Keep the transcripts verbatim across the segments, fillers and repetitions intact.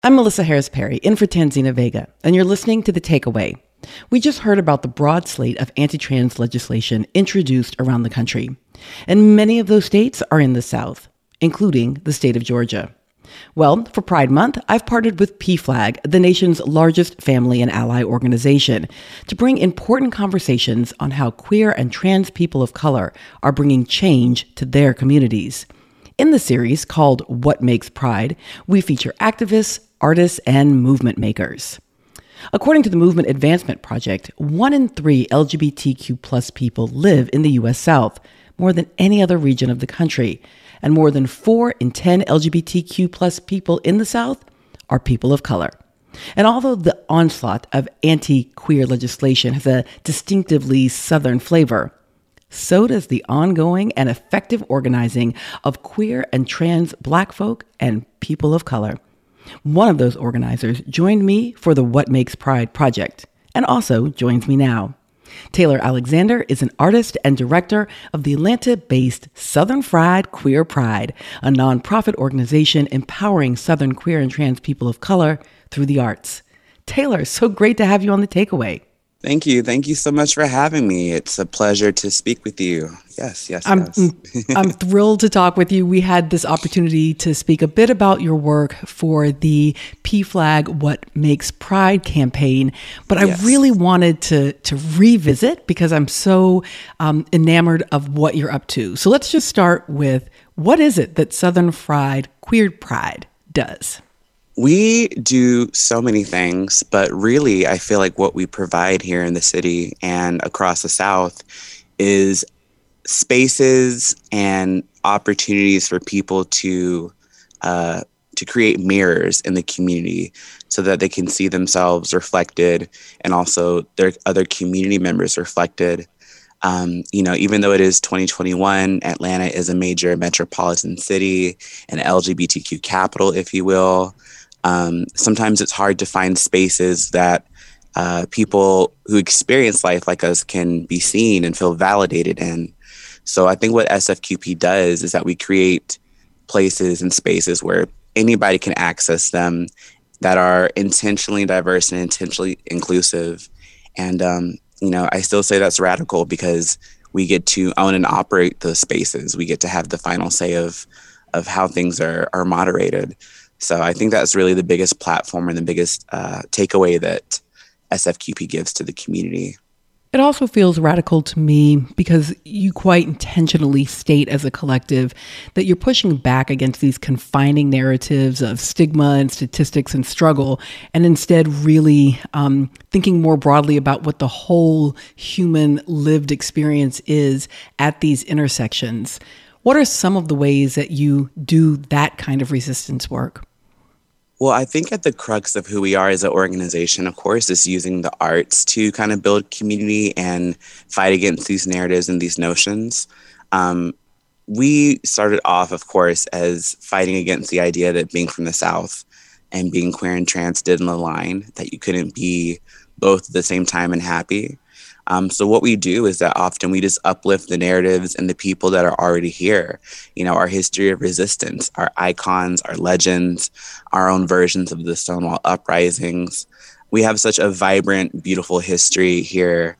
I'm Melissa Harris Perry, in for Tanzina Vega, and you're listening to The Takeaway. We just heard about the broad slate of anti-trans legislation introduced around the country, and many of those states are in the South, including the state of Georgia. Well, for Pride Month, I've partnered with P FLAG, the nation's largest family and ally organization, to bring important conversations on how queer and trans people of color are bringing change to their communities. In the series called What Makes Pride, we feature activists, artists, and movement makers. According to the Movement Advancement Project, one in three L G B T Q plus people live in the U S South, more than any other region of the country, and more than four in ten L G B T Q plus people in the South are people of color. And although the onslaught of anti-queer legislation has a distinctively Southern flavor, so does the ongoing and effective organizing of queer and trans Black folk and people of color. One of those organizers joined me for the What Makes Pride project, and also joins me now. Taylor Alexander is an artist and director of the Atlanta-based Southern Fried Queer Pride, a nonprofit organization empowering Southern queer and trans people of color through the arts. Taylor, so great to have you on The Takeaway. Thank you. Thank you so much for having me. It's a pleasure to speak with you. Yes, yes, I'm, yes. I'm thrilled to talk with you. We had this opportunity to speak a bit about your work for the P FLAG What Makes Pride campaign, but I yes. really wanted to, to revisit because I'm so um, enamored of what you're up to. So let's just start with, what is it that Southern Fried Queer Pride does? We do so many things, but really I feel like what we provide here in the city and across the South is spaces and opportunities for people to uh, to create mirrors in the community so that they can see themselves reflected and also their other community members reflected. Um, you know, even though it is twenty twenty-one, Atlanta is a major metropolitan city, an L G B T Q capital, if you will. Um, sometimes it's hard to find spaces that uh, people who experience life like us can be seen and feel validated in. So I think what S F Q P does is that we create places and spaces where anybody can access them that are intentionally diverse and intentionally inclusive. And, um, you know, I still say that's radical because we get to own and operate those spaces. We get to have the final say of of how things are are moderated. So I think that's really the biggest platform and the biggest uh, takeaway that S F Q P gives to the community. It also feels radical to me because you quite intentionally state as a collective that you're pushing back against these confining narratives of stigma and statistics and struggle, and instead really um, thinking more broadly about what the whole human lived experience is at these intersections. What are some of the ways that you do that kind of resistance work? Well, I think at the crux of who we are as an organization, of course, is using the arts to kind of build community and fight against these narratives and these notions. Um, we started off, of course, as fighting against the idea that being from the South and being queer and trans didn't align, that you couldn't be both at the same time and happy. Um, so what we do is that often we just uplift the narratives and the people that are already here. You know, our history of resistance, our icons, our legends, our own versions of the Stonewall uprisings. We have such a vibrant, beautiful history here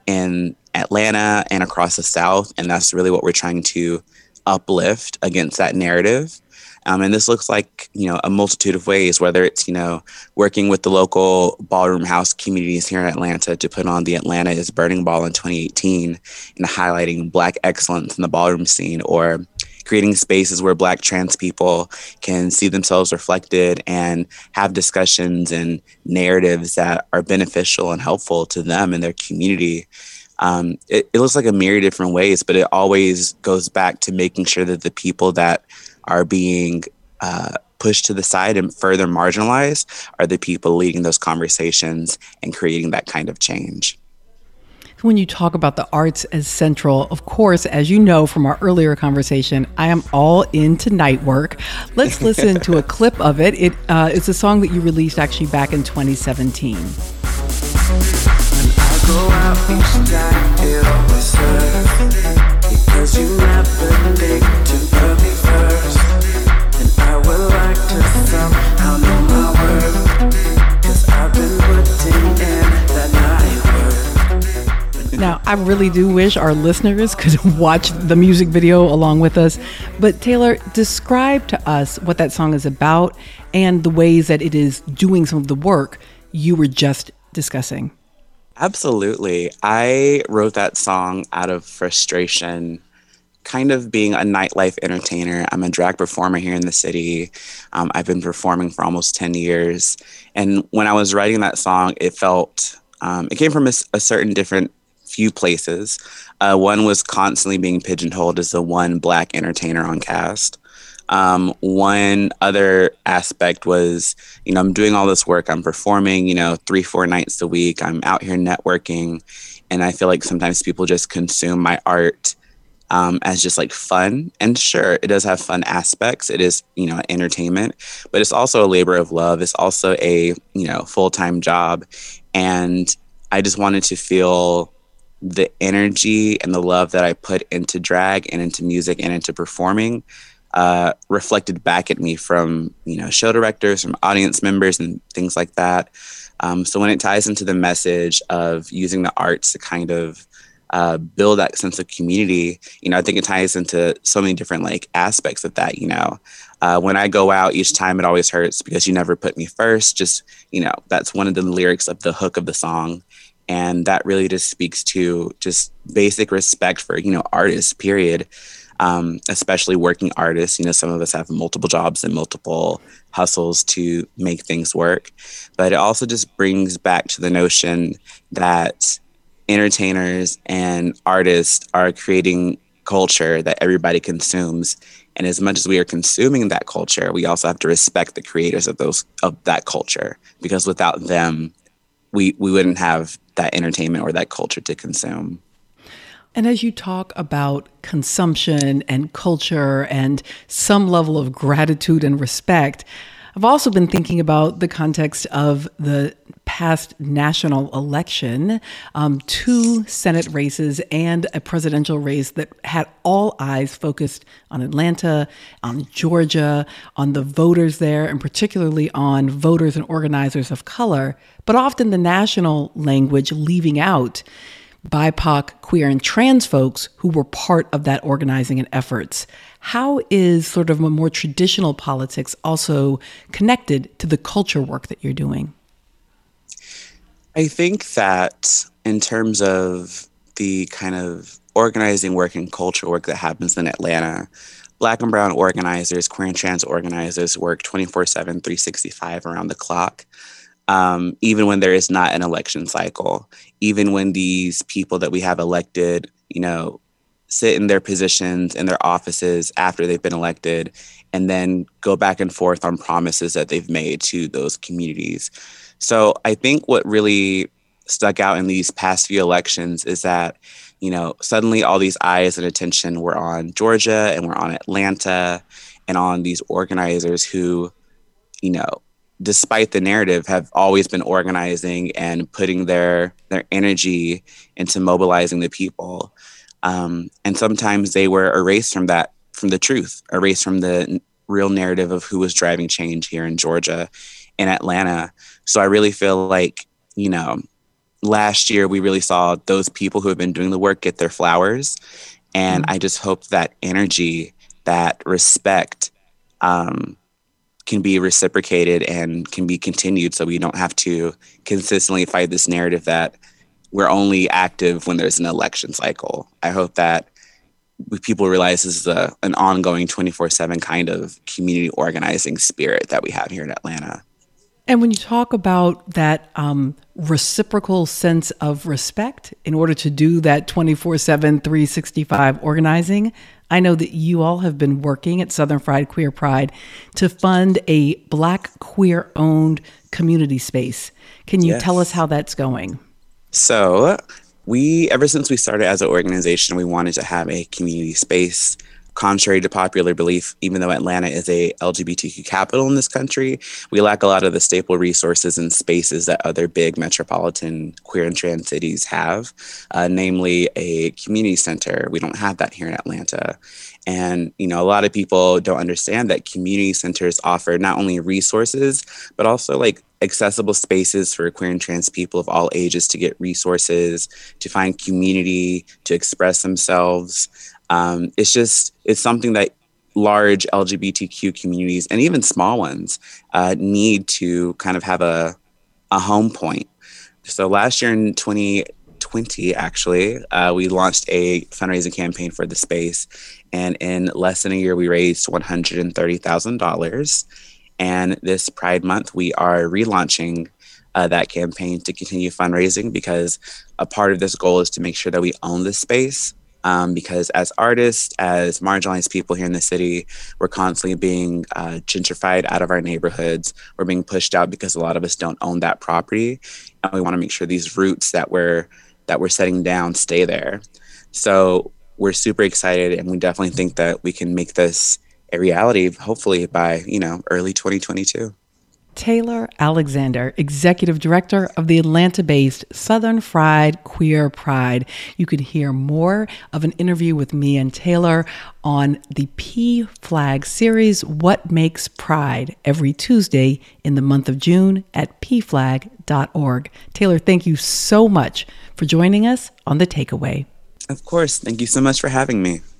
in Atlanta and across the South. And that's really what we're trying to uplift against that narrative. Um, and this looks like, you know, a multitude of ways, whether it's, you know, working with the local ballroom house communities here in Atlanta to put on the Atlanta is Burning Ball in twenty eighteen and highlighting Black excellence in the ballroom scene, or creating spaces where Black trans people can see themselves reflected and have discussions and narratives that are beneficial and helpful to them and their community. Um, it, it looks like a myriad of different ways, but it always goes back to making sure that the people that are being uh, pushed to the side and further marginalized are the people leading those conversations and creating that kind of change. When you talk about the arts as central, of course, as you know from our earlier conversation, I am all into night work. Let's listen to a clip of it. It uh, it's a song that you released actually back in twenty seventeen. When I go out each time, it always hurts because you never think to put me first, and I would like to somehow know my worth. I really do wish our listeners could watch the music video along with us. But Taylor, describe to us what that song is about and the ways that it is doing some of the work you were just discussing. Absolutely. I wrote that song out of frustration, kind of being a nightlife entertainer. I'm a drag performer here in the city. Um, I've been performing for almost ten years. And when I was writing that song, it felt, um, it came from a, a certain different few places. Uh, one was constantly being pigeonholed as the one Black entertainer on cast. Um, one other aspect was, you know, I'm doing all this work. I'm performing, you know, three, four nights a week. I'm out here networking. And I feel like sometimes people just consume my art um, as just like fun. And sure, it does have fun aspects. It is, you know, entertainment, but it's also a labor of love. It's also a, you know, full-time job. And I just wanted to feel the energy and the love that I put into drag and into music and into performing uh, reflected back at me from, you know, show directors, from audience members and things like that. Um, so when it ties into the message of using the arts to kind of uh, build that sense of community, you know, I think it ties into so many different like aspects of that, you know. Uh, when I go out, each time it always hurts because you never put me first. Just, you know, that's one of the lyrics of the hook of the song. And that really just speaks to just basic respect for, you know, artists, period. Um, especially working artists. You know, some of us have multiple jobs and multiple hustles to make things work. But it also just brings back to the notion that entertainers and artists are creating culture that everybody consumes. And as much as we are consuming that culture, we also have to respect the creators of those of that culture, because without them, we we wouldn't have that entertainment or that culture to consume. And as you talk about consumption and culture and some level of gratitude and respect, I've also been thinking about the context of the past national election, um, two Senate races and a presidential race that had all eyes focused on Atlanta, on Georgia, on the voters there, and particularly on voters and organizers of color, but often the national language leaving out B I P O C, queer, and trans folks who were part of that organizing and efforts. How is sort of a more traditional politics also connected to the culture work that you're doing? I think that in terms of the kind of organizing work and culture work that happens in Atlanta, Black and brown organizers, queer and trans organizers work twenty-four seven, three sixty-five around the clock. Um, even when there is not an election cycle, even when these people that we have elected, you know, sit in their positions, in their offices after they've been elected, and then go back and forth on promises that they've made to those communities. So I think what really stuck out in these past few elections is that, you know, suddenly all these eyes and attention were on Georgia and were on Atlanta and on these organizers who, you know, despite the narrative, have always been organizing and putting their their energy into mobilizing the people. Um, and sometimes they were erased from that, from the truth, erased from the real narrative of who was driving change here in Georgia and Atlanta. So I really feel like, you know, last year we really saw those people who have been doing the work get their flowers. And mm-hmm. I just hope that energy, that respect, um, can be reciprocated and can be continued, so we don't have to consistently fight this narrative that we're only active when there's an election cycle. I hope that people realize this is a, an ongoing twenty-four seven kind of community organizing spirit that we have here in Atlanta. And when you talk about that um, reciprocal sense of respect in order to do that twenty-four seven, three sixty-five organizing, I know that you all have been working at Southern Fried Queer Pride to fund a Black queer-owned community space. Can you yes. tell us how that's going? So we, ever since we started as an organization, we wanted to have a community space contrary to popular belief, even though Atlanta is a L G B T Q capital in this country, we lack a lot of the staple resources and spaces that other big metropolitan queer and trans cities have, uh, namely a community center. We don't have that here in Atlanta. And, you know, a lot of people don't understand that community centers offer not only resources, but also like accessible spaces for queer and trans people of all ages to get resources, to find community, to express themselves. Um, it's just, it's something that large L G B T Q communities and even small ones uh, need to kind of have a, a home point. So last year in twenty twenty, actually, uh, we launched a fundraising campaign for the space. And in less than a year, we raised one hundred thirty thousand dollars. And this Pride Month, we are relaunching uh, that campaign to continue fundraising, because a part of this goal is to make sure that we own this space. Um, because as artists, as marginalized people here in the city, we're constantly being uh, gentrified out of our neighborhoods. We're being pushed out because a lot of us don't own that property. And we want to make sure these roots that we're that we're setting down stay there. So we're super excited, and we definitely think that we can make this a reality, hopefully by, you know, early twenty twenty-two. Taylor Alexander, Executive Director of the Atlanta-based Southern Fried Queer Pride. You can hear more of an interview with me and Taylor on the P-Flag series, What Makes Pride, every Tuesday in the month of June at p flag dot org. Taylor, thank you so much for joining us on The Takeaway. Of course. Thank you so much for having me.